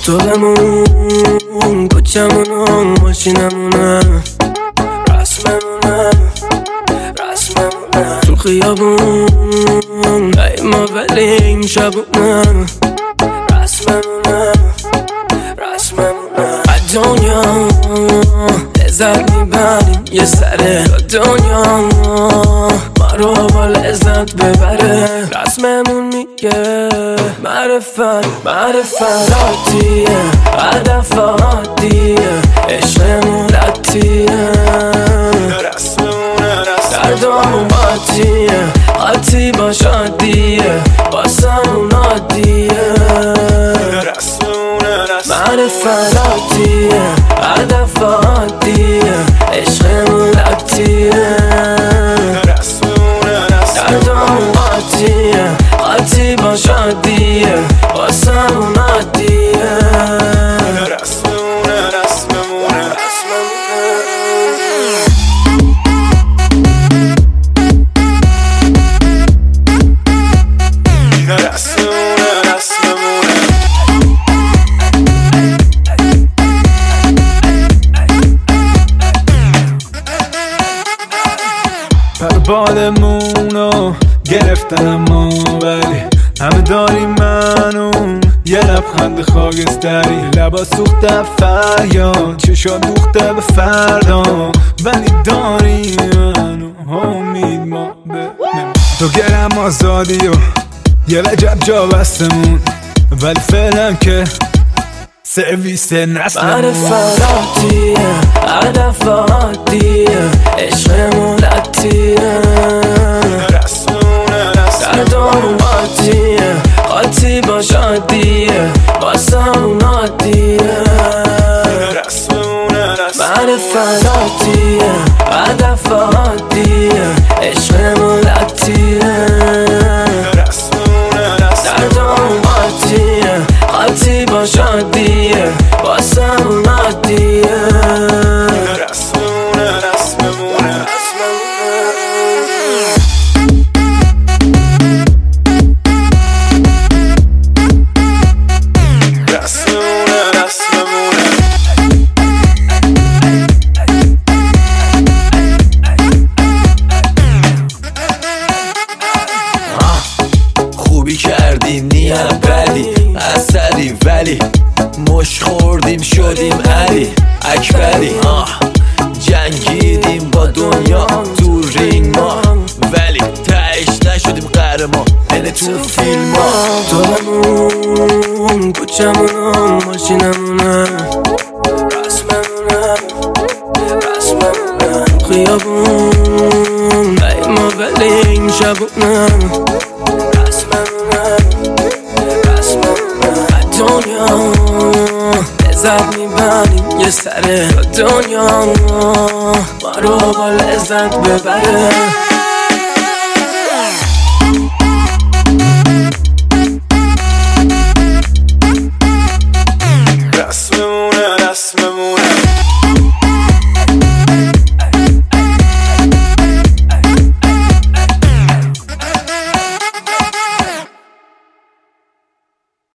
تو بمون، کوچمونم ماشینمونم، رسممونم تو خیابون، ای ما ولی این شبونم، رسممونم از دنیا لذت میبریم یه سره، دنیا ما رو با لذت ببره. رسممون میگه معرفت عادیه، هدف عادیه، عشقمون لطیه، دردامون عادی باش عادیه، واسمون عادیه، معرفت عادیه، هدف عادیه، عشقمون لطیه، دردامون عادی باش عادیه، واسمون عادیه. بالمونو گرفتن اما ولی همه داریم منو یه لبخند خاکستری، لبا سوخته فریاد، چشا دوخته به فردا، ولی داریم منو امید ما به تو گرم آزادی و یه لجب جا بستمون، ولی فعلا که سرویس نسلمون. معرفت عادیه، هدف عادیه، عشقمون لطیه، دردامون عادی باش عادیه، واسمون عادیه، معرفت عادیه، هدف عادیه، عشقمون لطیه، دردامون عادی باش عادیه، واسمون عادیه. خوبی کردیم نیت بدی اثری، ولی مش خوردیم شدیم علی اکبری، جنگیدیم با دنیا تو رینگ ما، ولی تهش نشدیم قهرمان اینه تو فیلم ها. تو بمون، کوچمونم ماشینمونم، رسممونم خیابون، ای ما ولی این شبونم، دنیا لذت میبریم یه سره، دنیا ما رو با لذت ببره.